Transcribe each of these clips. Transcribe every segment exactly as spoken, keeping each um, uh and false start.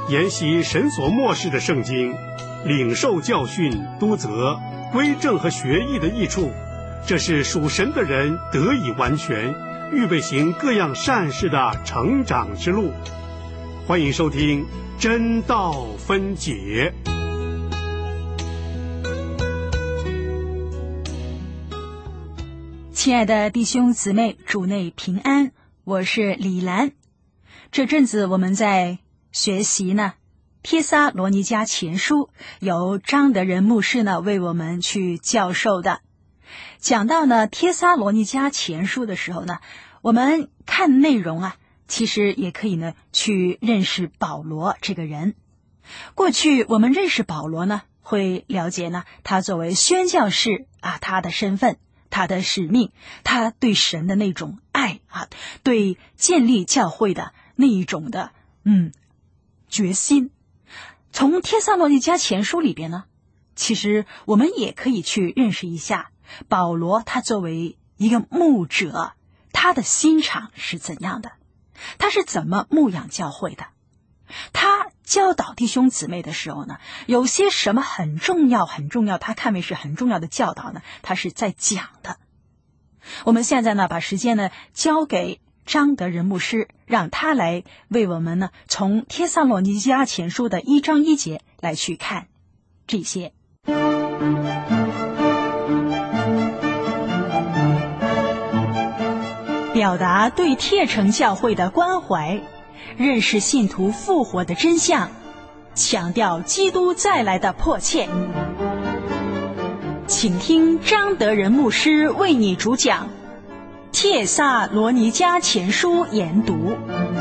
研习神所默示的圣经，领受教训、督责、归正和学艺的益处，这是属神的人得以完全，预备行各样善事的成长之路。欢迎收听真道分解。 亲爱的弟兄姊妹，主内平安，我是李兰。这阵子我们在学习呢帖撒罗尼迦前书，由张德仁牧师呢为我们去教授的。讲到呢帖撒罗尼迦前书的时候呢，我们看内容啊，其实也可以呢去认识保罗这个人。过去我们认识保罗呢，会了解呢他作为宣教士啊，他的身份，他的使命，他对神的那种爱啊，对建立教会的那一种的嗯决心。从帖撒罗尼迦前书里边呢，其实我们也可以去认识一下保罗，他作为一个牧者，他的心肠是怎样的，他是怎么牧养教会的，他教导弟兄姊妹的时候呢，有些什么很重要很重要，他看为是很重要的教导呢，他是在讲的。我们现在呢把时间呢交给张德仁牧师，让他来为我们呢从帖撒罗尼迦前书的一章一节来去看这些。表达对帖城教会的关怀，认识信徒复活的真相，强调基督再来的迫切。请听张德仁牧师为你主讲帖撒罗尼迦前书研读。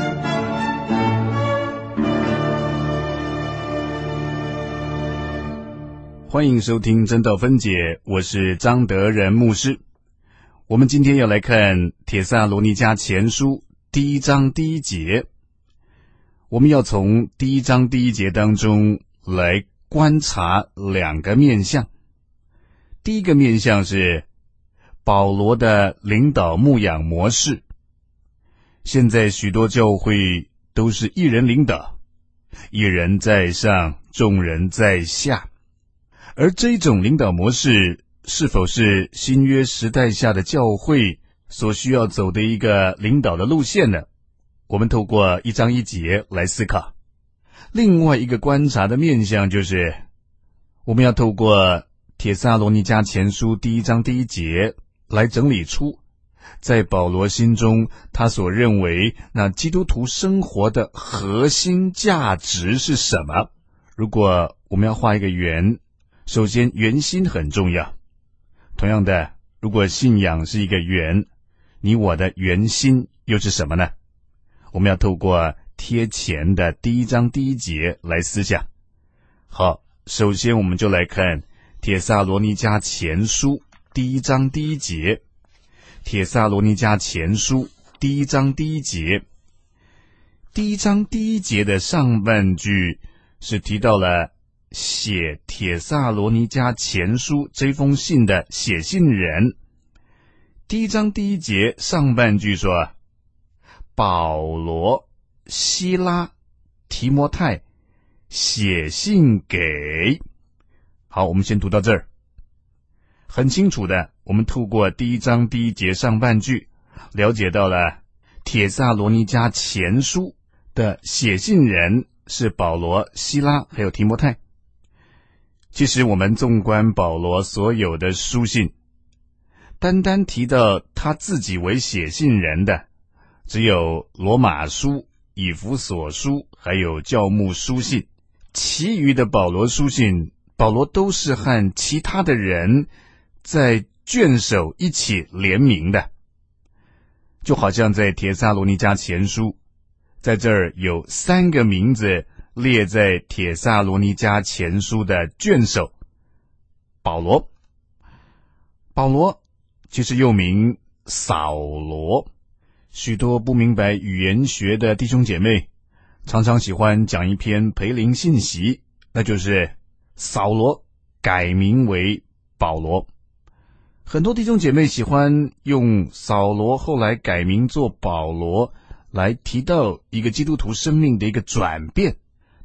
欢迎收听真道分解，我是张德仁牧师。我们今天要来看帖撒罗尼迦前书第一章第一节。我们要从第一章第一节当中来观察两个面向。第一个面向是保罗的领导牧养模式。现在许多教会都是一人领导，一人在上，众人在下。而这种领导模式是否是新约时代下的教会所需要走的一个领导的路线呢？我们透过一章一节来思考。另外一个观察的面向就是，我们要透过帖撒罗尼迦前书第一章第一节来整理出，在保罗心中他所认为那基督徒生活的核心价值是什么。如果我们要画一个圆，首先圆心很重要。同样的，如果信仰是一个圆，你我的圆心又是什么呢？我们要透过贴前的第一章第一节来思想。好，首先我们就来看帖撒罗尼迦前书第一章第一节。帖撒罗尼迦前书第一章第一节，第一章第一节的上半句是提到了写帖撒罗尼迦前书这封信的写信人。第一章第一节上半句说，保罗、希拉、提摩太写信给。好，我们先读到这儿。很清楚的，我们透过第一章第一节上半句了解到了帖撒罗尼迦前书的写信人是保罗、希拉还有提摩太。其实我们纵观保罗所有的书信，单单提到他自己为写信人的只有罗马书、以弗所书还有教牧书信。其余的保罗书信，保罗都是和其他的人在卷首一起联名的。就好像在帖撒罗尼迦前书，在这儿有三个名字列在帖撒罗尼迦前书的卷首。保罗，保罗其实又名扫罗。许多不明白语言学的弟兄姐妹常常喜欢讲一篇培灵信息，那就是扫罗改名为保罗。很多弟兄姐妹喜欢用扫罗后来改名做保罗来提到一个基督徒生命的一个转变，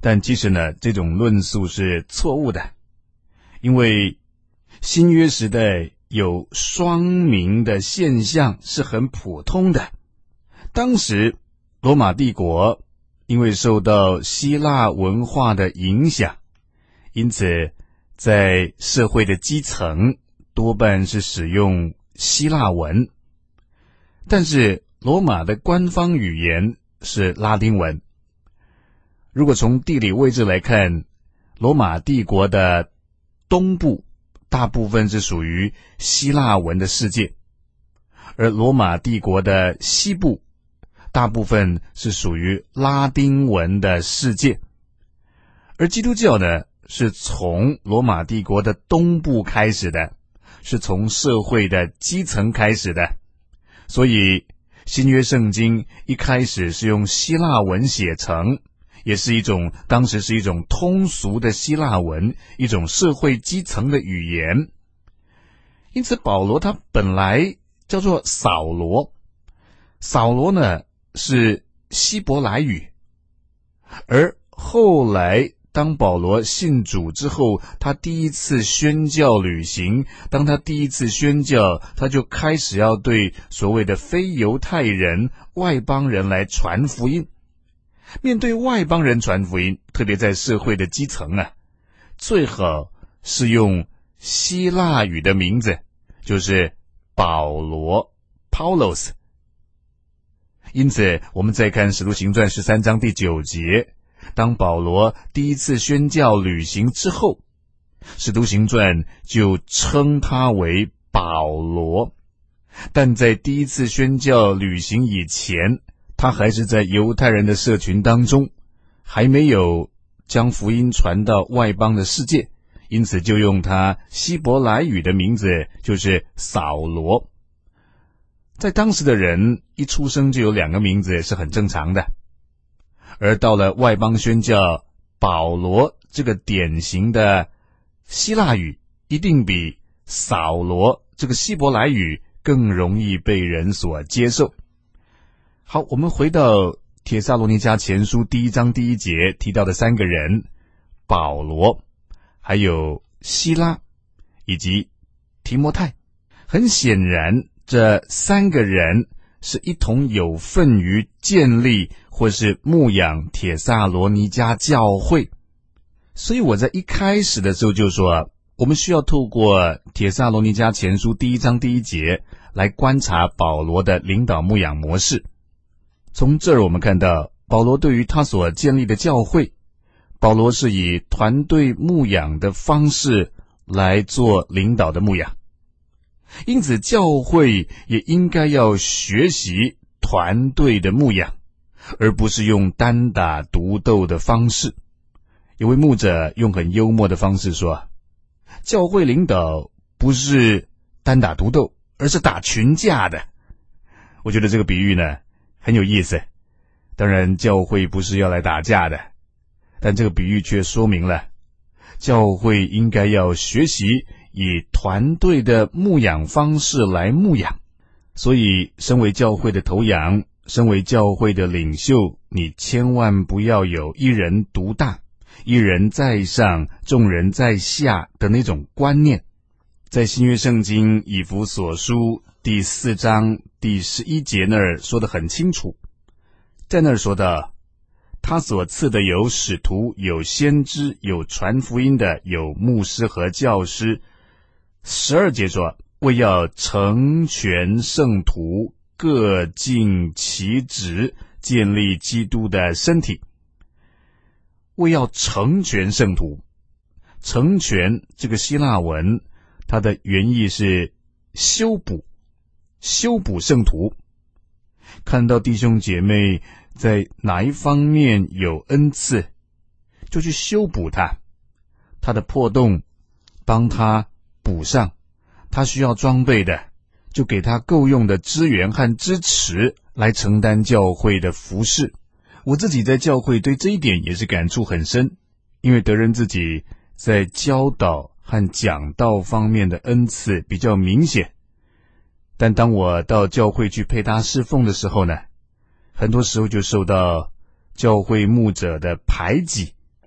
但其实呢，这种论述是错误的，因为新约时代有双名的现象是很普通的。当时罗马帝国因为受到希腊文化的影响，因此在社会的基层多半是使用希腊文，但是罗马的官方语言是拉丁文。如果从地理位置来看，罗马帝国的东部大部分是属于希腊文的世界，而罗马帝国的西部大部分是属于拉丁文的世界。而基督教呢，是从罗马帝国的东部开始的，是从社会的基层开始的，所以新约圣经一开始是用希腊文写成，也是一种当时是一种通俗的希腊文，一种社会基层的语言。因此保罗他本来叫做扫罗，扫罗呢是希伯来语，而后来当保罗信主之后，他第一次宣教旅行，当他第一次宣教，他就开始要对所谓的非犹太人、外邦人来传福音。面对外邦人传福音，特别在社会的基层啊，最好是用希腊语的名字，就是保罗 Paulos。 因此我们再看使徒行传十三章第九节，当保罗第一次宣教旅行之后，使徒行传就称他为保罗。但在第一次宣教旅行以前，他还是在犹太人的社群当中，还没有将福音传到外邦的世界，因此就用他希伯来语的名字，就是扫罗。在当时的人一出生就有两个名字是很正常的，而到了外邦宣教，保罗这个典型的希腊语一定比扫罗这个希伯来语更容易被人所接受。好，我们回到帖撒罗尼迦前书第一章第一节提到的三个人，保罗，还有希拉，以及提摩太。很显然这三个人是一同有份于建立或是牧养帖撒罗尼迦教会。所以我在一开始的时候就说，我们需要透过帖撒罗尼迦前书第一章第一节来观察保罗的领导牧养模式。从这儿我们看到，保罗对于他所建立的教会，保罗是以团队牧养的方式来做领导的牧养。因此教会也应该要学习团队的牧养，而不是用单打独斗的方式。有位牧者用很幽默的方式说，教会领导不是单打独斗，而是打群架的。我觉得这个比喻呢很有意思。当然教会不是要来打架的，但这个比喻却说明了教会应该要学习以团队的牧养方式来牧养。所以身为教会的头羊，身为教会的领袖，你千万不要有一人独大，一人在上，众人在下的那种观念。在新约圣经以弗所书第四章第十一节那儿说得很清楚，在那儿说到，他所赐的有使徒，有先知，有传福音的，有牧师和教师。十二节说，为要成全圣徒，各尽其职，建立基督的身体。为要成全圣徒，成全这个希腊文它的原意是修补，修补圣徒。看到弟兄姐妹在哪一方面有恩赐，就去修补他，他的破洞帮他补上，他需要装备的就给他够用的资源和支持来承担教会的服事。我自己在教会对这一点也是感触很深，因为德仁自己在教导和讲道方面的恩赐比较明显，但当我到教会去配搭侍奉的时候呢，很多时候就受到教会牧者的排挤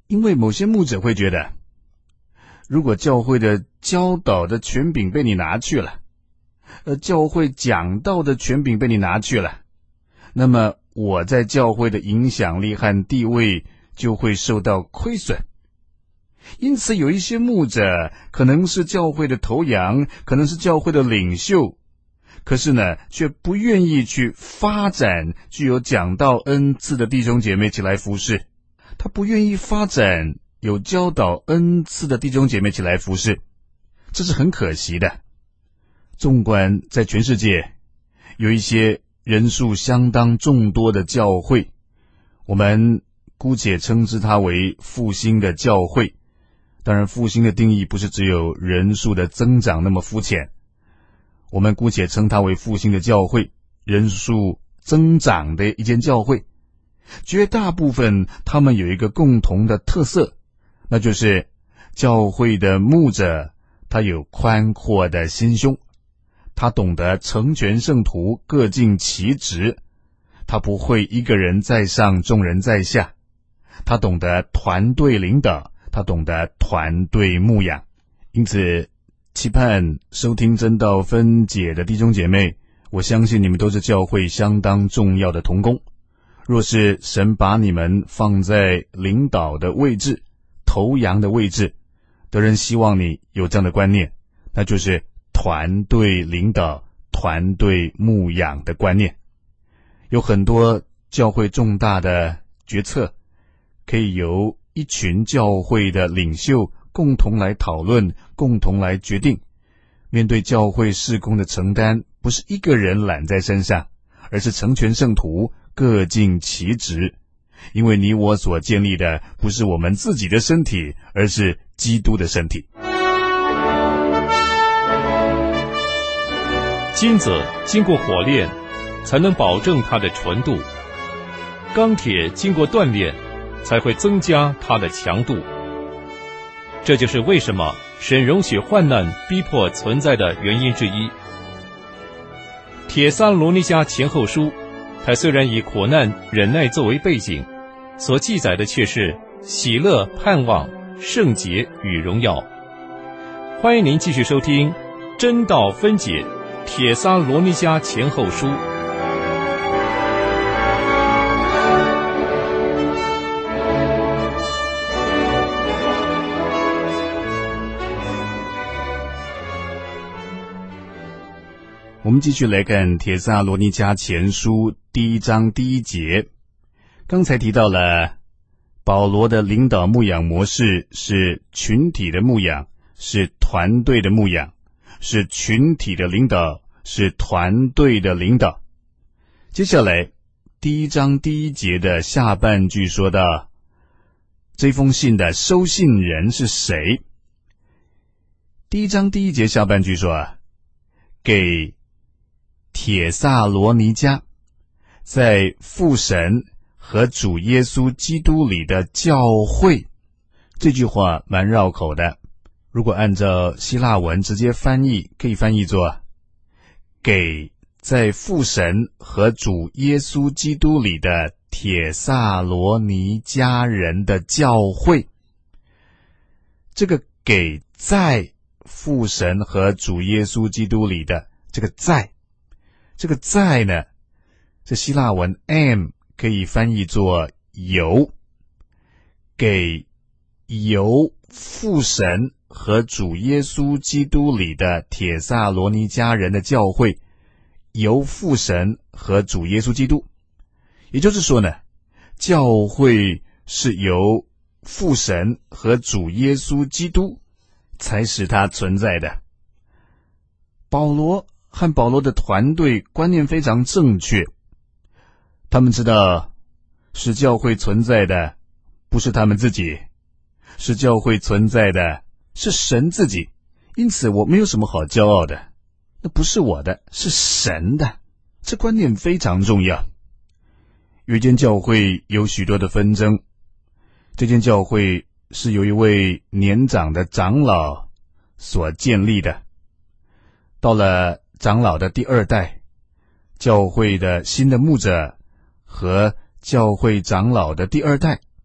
因为某些牧者会觉得，如果教会的教导的权柄被你拿去了，呃，教会讲道的权柄被你拿去了，那么我在教会的影响力和地位就会受到亏损。因此有一些牧者可能是教会的头羊，可能是教会的领袖，可是呢，却不愿意去发展具有讲道恩赐的弟兄姐妹起来服侍，他不愿意发展有教导恩赐的弟兄姐妹起来服侍，这是很可惜的。纵观在全世界，有一些人数相当众多的教会，我们姑且称之它为复兴的教会。当然，复兴的定义不是只有人数的增长那么肤浅，我们姑且称它为复兴的教会，人数增长的一间教会。绝大部分他们有一个共同的特色，那就是教会的牧者他有宽阔的心胸，他懂得成全圣徒，各尽其职，他不会一个人在上，众人在下，他懂得团队领导，他懂得团队牧养。因此期盼收听真道分解的弟兄姐妹，我相信你们都是教会相当重要的同工。若是神把你们放在领导的位置，头羊的位置，得人希望你有这样的观念，那就是团队领导、团队牧养的观念。有很多教会重大的决策可以由一群教会的领袖共同来讨论，共同来决定。面对教会事工的承担，不是一个人揽在身上，而是成全圣徒，各尽其职。因为你我所建立的不是我们自己的身体，而是基督的身体。 金子经过火炼才能保证它的纯度，钢铁经过锻炼才会增加它的强度。这就是为什么神容许患难逼迫存在的原因之一。帖撒罗尼迦前后书，它虽然以苦难忍耐作为背景，所记载的却是喜乐、盼望、圣洁与荣耀。欢迎您继续收听真道分解帖撒罗尼迦前后书。 我们继续来看帖撒罗尼迦前书第一章第一节。刚才提到了保罗的领导牧养模式是群体的牧养，是团队的牧养，是群体的领导，是团队的领导。接下来第一章第一节的下半句说到，这封信的收信人是谁？第一章第一节下半句说啊，给帖撒罗尼迦在父神和主耶稣基督里的教会。这句话蛮绕口的，如果按照希腊文直接翻译，可以翻译作给在父神和主耶稣基督里的帖撒罗尼迦人的教会。这个给在父神和主耶稣基督里的这个在，这个在呢，这希腊文 am 可以翻译作由，给由父神和主耶稣基督里的帖撒罗尼迦人的教会，由父神和主耶稣基督。也就是说呢，教会是由父神和主耶稣基督才使它存在的。保罗和保罗的团队观念非常正确，他们知道使教会存在的不是他们自己，使教会存在的是神自己。因此我没有什么好骄傲的，那不是我的，是神的。这观念非常重要。有一间教会有许多的纷争，这间教会是由一位年长的长老所建立的。到了长老的第二代，教会的新的牧者和教会长老的第二代，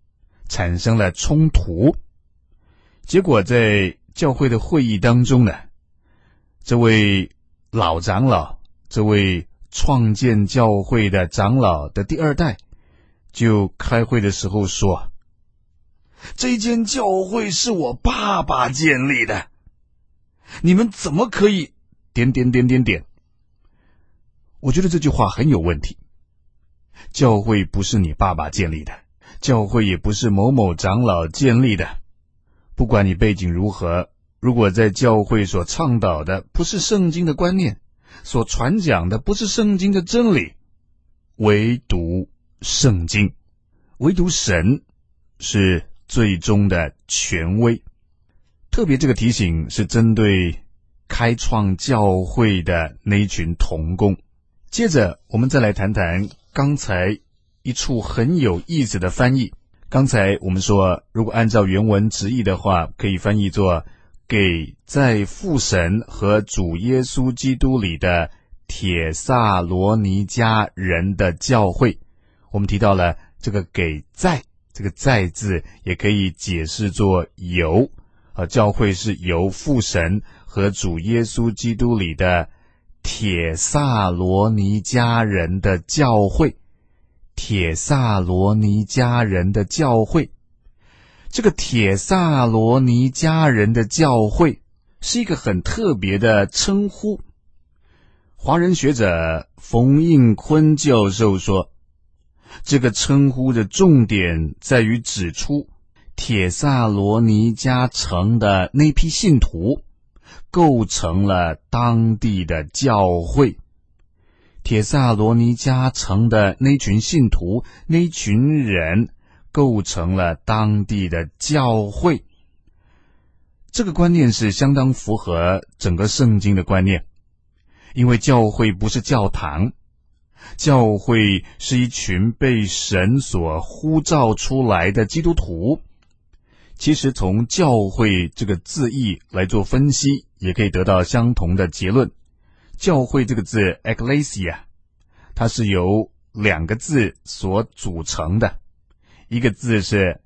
产生了冲突。结果在教会的会议当中呢，这位老长老，这位创建教会的长老的第二代，就开会的时候说，这间教会是我爸爸建立的，你们怎么可以点点点点点。我觉得这句话很有问题。教会不是你爸爸建立的，教会也不是某某长老建立的。不管你背景如何，如果在教会所倡导的不是圣经的观念，所传讲的不是圣经的真理，唯独圣经，唯独神是最终的权威。特别这个提醒是针对开创教会的那一群同工。接着我们再来谈谈刚才一处很有意思的翻译。刚才我们说，如果按照原文直译的话，可以翻译作给在父神和主耶稣基督里的帖撒罗尼迦人的教会。我们提到了这个给在，这个在字也可以解释作由，啊，教会是由父神和主耶稣基督里的帖撒罗尼迦人的教会。帖撒罗尼迦人的教会，这个帖撒罗尼迦人的教会是一个很特别的称呼。华人学者冯应坤教授说，这个称呼的重点在于指出帖撒罗尼迦城的那批信徒构成了当地的教会。帖撒罗尼迦城的那群信徒，那群人构成了当地的教会。这个观念是相当符合整个圣经的观念，因为教会不是教堂，教会是一群被神所呼召出来的基督徒。其实从教会这个字义来做分析，也可以得到相同的结论。教会这个字 Ecclesia， 它是由两个字所组成的，一个字是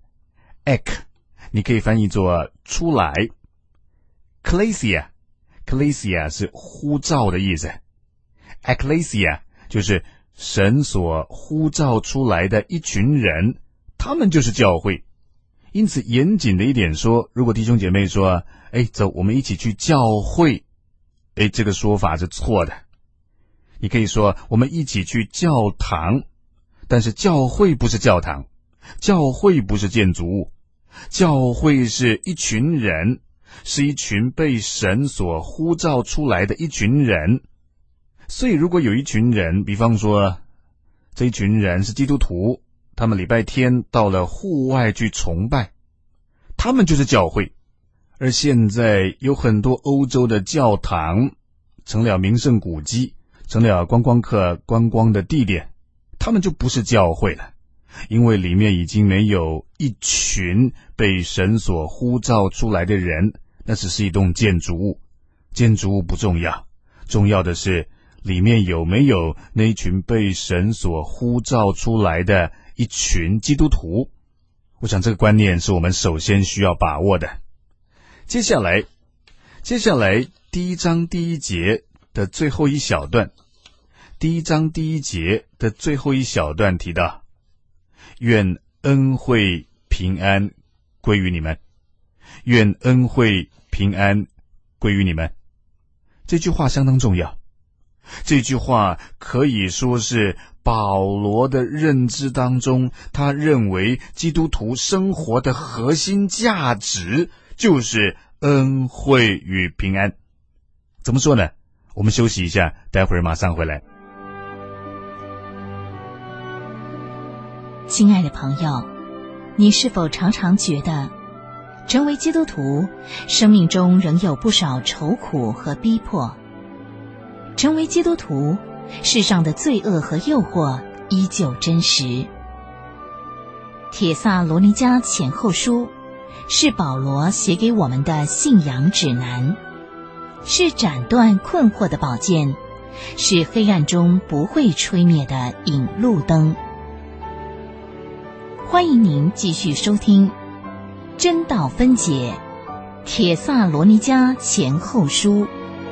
ek， 你可以翻译作出来。Ecclesia Ecclesia 是呼召的意思， Ecclesia 就是神所呼召出来的一群人，他们就是教会。因此严谨的一点说，如果弟兄姐妹说，哎，走，我们一起去教会，哎，这个说法是错的。你可以说我们一起去教堂，但是教会不是教堂，教会不是建筑物，教会是一群人，是一群被神所呼召出来的一群人。所以如果有一群人，比方说这一群人是基督徒，他们礼拜天到了户外去崇拜，他们就是教会。而现在有很多欧洲的教堂成了名胜古迹，成了观光客观光的地点，他们就不是教会了，因为里面已经没有一群被神所呼召出来的人，那只是一栋建筑物。建筑物不重要，重要的是里面有没有那一群被神所呼召出来的一群基督徒。我想这个观念是我们首先需要把握的。接下来接下来第一章第一节的最后一小段，第一章第一节的最后一小段提到，愿恩惠平安归于你们，愿恩惠平安归于你们。这句话相当重要，这句话可以说是保罗的认知当中，他认为基督徒生活的核心价值就是恩惠与平安。怎么说呢？我们休息一下，待会儿马上回来。 亲爱的朋友，你是否常常觉得成为基督徒，生命中仍有不少愁苦和逼迫？成为基督徒，世上的罪恶和诱惑依旧真实。帖撒罗尼迦前后书是保罗写给我们的信仰指南，是斩断困惑的宝剑，是黑暗中不会吹灭的引路灯。 欢迎您继续收听真道分解帖撒罗尼迦前后书。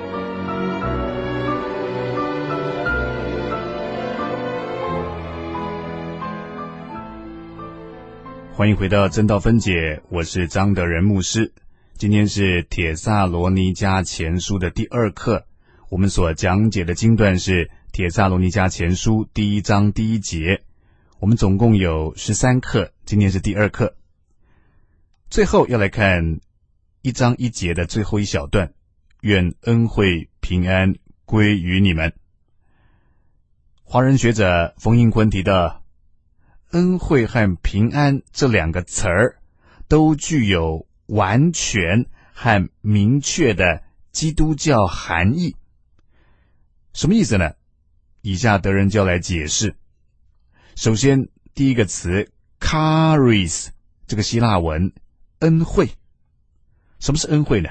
欢迎回到真道分解，我是张德仁牧师。今天是帖撒罗尼迦前书的第二课，我们所讲解的经段是帖撒罗尼迦前书第一章第一节。我们总共有十三课，今天是第二课。最后要来看一章一节的最后一小段，愿恩惠平安归于你们。华人学者冯应坤提到，恩惠和平安这两个词儿都具有完全和明确的基督教含义。什么意思呢？以下德仁就要来解释。首先，第一个词 charis 这个希腊文恩惠。什么是恩惠呢？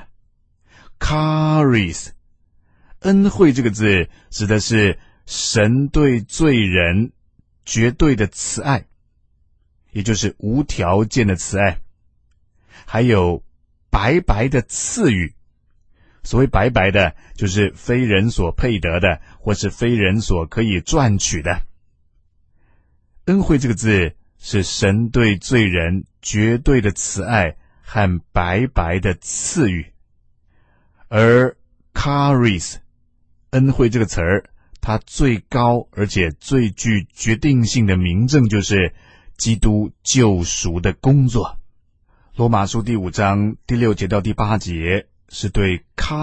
charis 恩惠这个字指的是神对罪人绝对的慈爱，也就是无条件的慈爱，还有白白的赐予。所谓白白的，就是非人所配得的，或是非人所可以赚取的。恩惠这个字是神对罪人绝对的慈爱和白白的赐予。而 charis 恩惠这个词儿，它最高而且最具决定性的明证就是基督救赎的工作。罗马书第五章第六节到第八节是对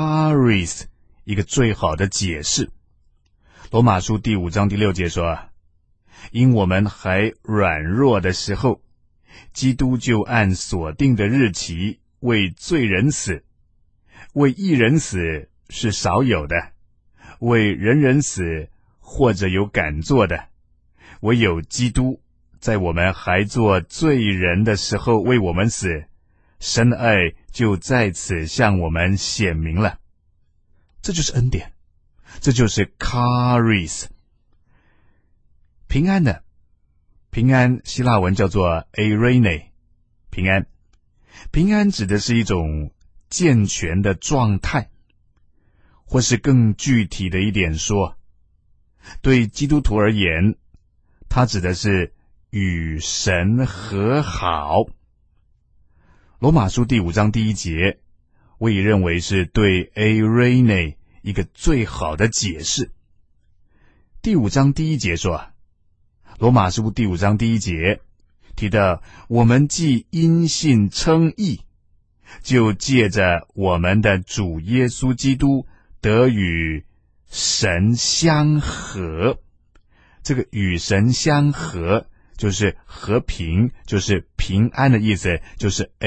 charis 一个最好的解释。罗马书第五章第六节说，因我们还软弱的时候，基督就按所定的日期为罪人死。为义人死是少有的，为人人死或者有敢做的，唯有基督在我们还做罪人的时候为我们死，神的爱就在此向我们显明了。这就是恩典，这就是 charis。 平安呢？平安希腊文叫做 eirene， 平安。平安指的是一种健全的状态，或是更具体的一点说，对基督徒而言，它指的是与神和好。罗马书第五章第一节，我也认为是对 eirene 一个最好的解释。第五章第一节说，罗马书第五章第一节提到，我们既因信称义，就借着我们的主耶稣基督得与神相和。这个与神相和就是和平，就是平安的意思，就是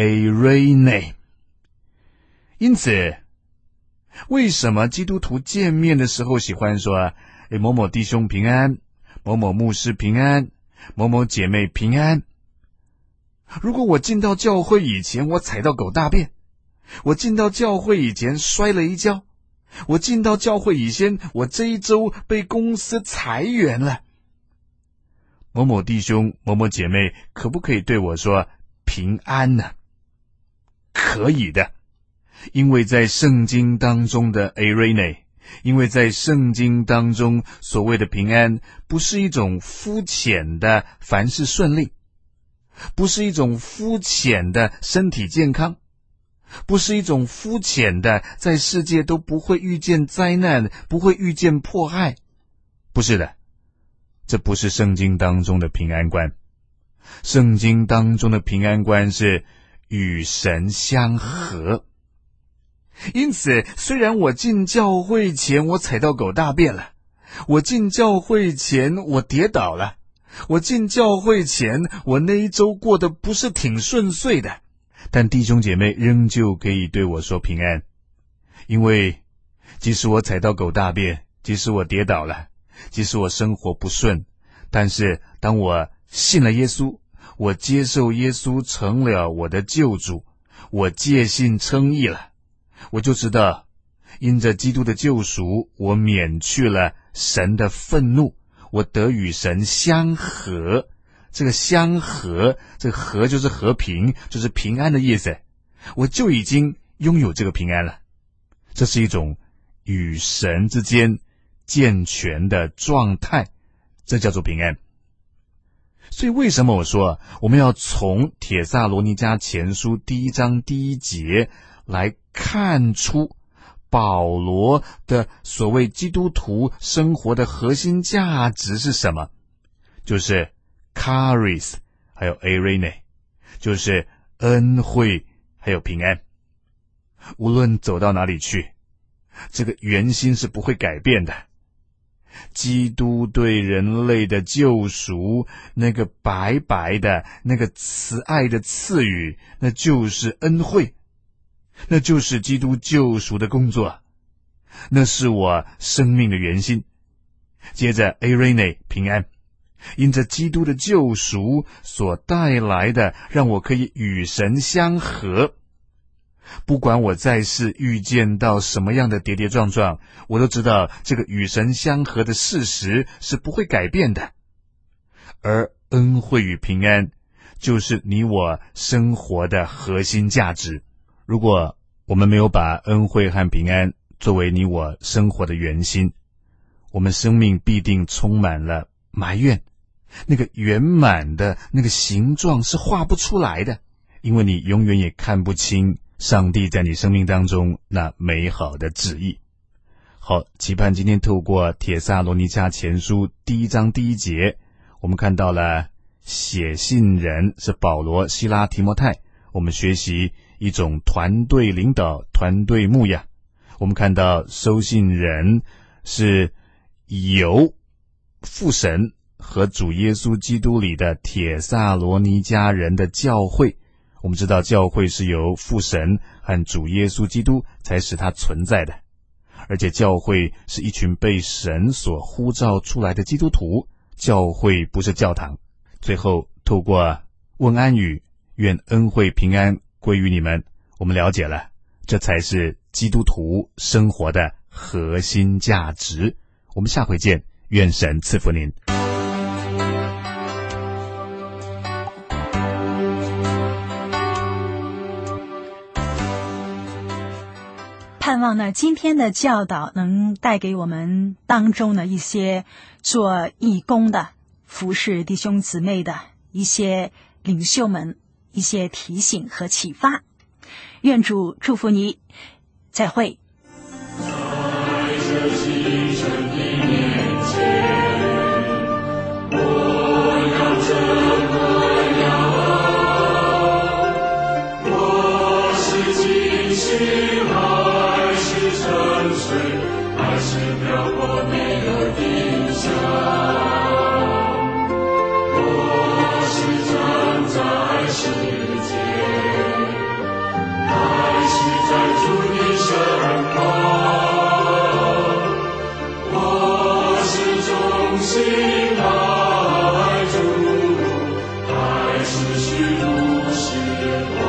eirene。 因此为什么基督徒见面的时候喜欢说诶某某弟兄平安，某某牧师平安，某某姐妹平安？如果我进到教会以前我踩到狗大便，我进到教会以前摔了一跤，我进到教会以前我这一周被公司裁员了，某某弟兄某某姐妹可不可以对我说平安呢？可以的，因为在圣经当中的 eirene， 因为在圣经当中所谓的平安不是一种肤浅的凡事顺利，不是一种肤浅的身体健康，不是一种肤浅的在世界都不会遇见灾难，不会遇见迫害，不是的，这不是圣经当中的平安观。圣经当中的平安观是与神相合。因此虽然我进教会前我踩到狗大便了，我进教会前我跌倒了，我进教会前我那一周过得不是挺顺遂的，但弟兄姐妹仍旧可以对我说平安。因为即使我踩到狗大便，即使我跌倒了，即使我生活不顺，但是当我信了耶稣，我接受耶稣成了我的救主，我借信称义了，我就知道因着基督的救赎，我免去了神的愤怒，我得与神相合， 这个相和，这个和就是和平，就是平安的意思，我就已经拥有这个平安了。这是一种与神之间健全的状态，这叫做平安。所以为什么我说我们要从帖撒罗尼迦前书第一章第一节来看出保罗的所谓基督徒生活的核心价值是什么？就是 charis 还有 eirene， 就是恩惠还有平安。无论走到哪里去，这个原心是不会改变的。基督对人类的救赎，那个白白的，那个慈爱的赐予，那就是恩惠，那就是基督救赎的工作，那是我生命的原心。接着 eirene 平安，因着基督的救赎所带来的，让我可以与神相合。不管我在世遇见到什么样的跌跌撞撞，我都知道这个与神相合的事实是不会改变的。而恩惠与平安就是你我生活的核心价值。如果我们没有把恩惠和平安作为你我生活的原心，我们生命必定充满了埋怨，那个圆满的那个形状是画不出来的，因为你永远也看不清上帝在你生命当中那美好的旨意。好，期盼今天透过帖撒罗尼迦前书第一章第一节，我们看到了写信人是保罗、西拉、提摩太，我们学习一种团队领导、团队牧养。我们看到收信人是由父神和主耶稣基督里的帖撒罗尼迦人的教会。我们知道教会是由父神和主耶稣基督才使它存在的，而且教会是一群被神所呼召出来的基督徒，教会不是教堂。最后透过问安语，愿恩惠平安归于你们，我们了解了，这才是基督徒生活的核心价值。我们下回见，愿神赐福您。 盼望呢，今天的教导能带给我们当中的一些做义工的、服侍弟兄姊妹的一些领袖们一些提醒和启发。愿主祝福你，再会。 是虚如实